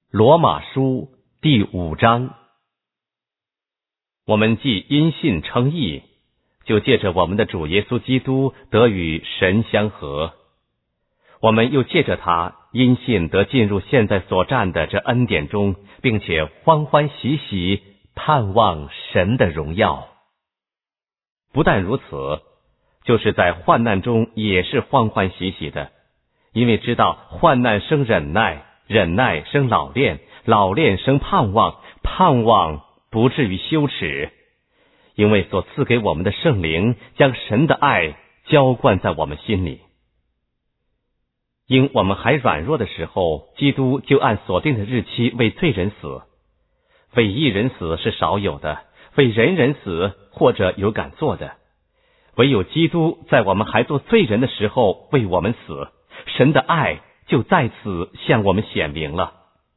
罗马书第5章。我们既因信称义，就借着我们的主耶稣基督得与神相合。我们又借着他因信得进入现在所占的这恩典中，并且欢欢喜喜盼望神的荣耀。不但如此，就是在患难中也是欢欢喜喜的，因为知道患难生忍耐，忍耐生老练，老练生盼望，盼望不至于羞耻，因为所赐给我们的圣灵将神的爱浇灌在我们心里。因我们还软弱的时候，基督就按所定的日期为罪人死。为义人死是少有的，为人人死或者有敢做的。唯有基督在我们还做罪人的时候为我们死，神的爱就在此向我们显明了。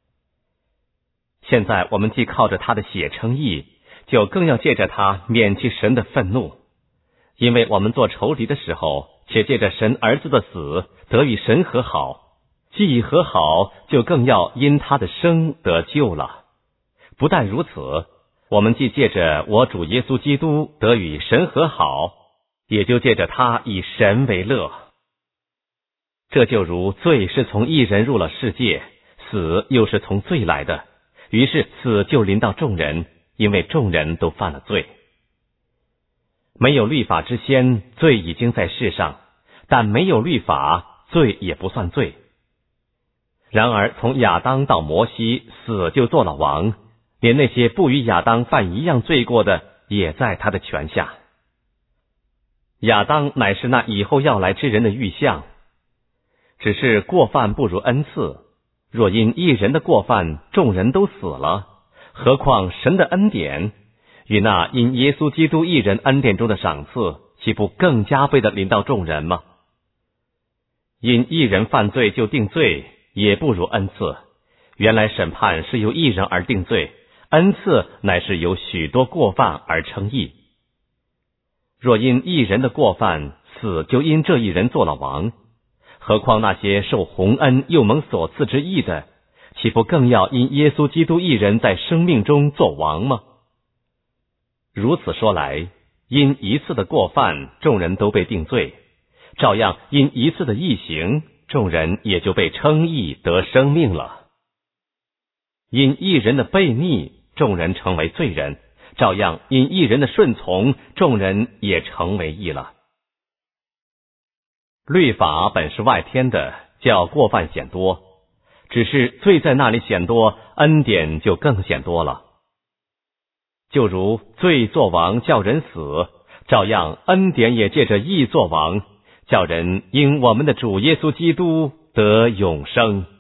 现在我们既靠着他的血称义，就更要借着他免去神的愤怒。因为我们做仇敌的时候，且借着神儿子的死得与神和好，既已和好，就更要因他的生得救了。不但如此，我们既借着我主耶稣基督得与神和好，也就借着他以神为乐。这就如罪是从一人入了世界，死又是从罪来的，于是死就临到众人，因为众人都犯了罪。没有律法之先，罪已经在世上，但没有律法，罪也不算罪。然而从亚当到摩西，死就做了王，连那些不与亚当犯一样罪过的，也在他的权下。亚当乃是那以后要来之人的预像，只是过犯不如恩赐。若因一人的过犯，众人都死了，何况神的恩典与那因耶稣基督一人恩典中的赏赐，岂不更加倍的临到众人吗？因一人犯罪就定罪，也不如恩赐。原来审判是由一人而定罪，恩赐乃是由许多过犯而称义。若因一人的过犯，死就因这一人做了王，何况那些受洪恩又蒙所赐之义的，岂不更要因耶稣基督一人在生命中做王吗？如此说来，因一次的过犯，众人都被定罪，照样因一次的义行，众人也就被称义得生命了。因一人的悖逆，众人成为罪人，照样因一人的顺从，众人也成为义了。律法本是外添的，叫过犯显多，只是罪在那里显多，恩典就更显多了。就如罪作王叫人死，照样恩典也借着义作王，叫人因我们的主耶稣基督得永生。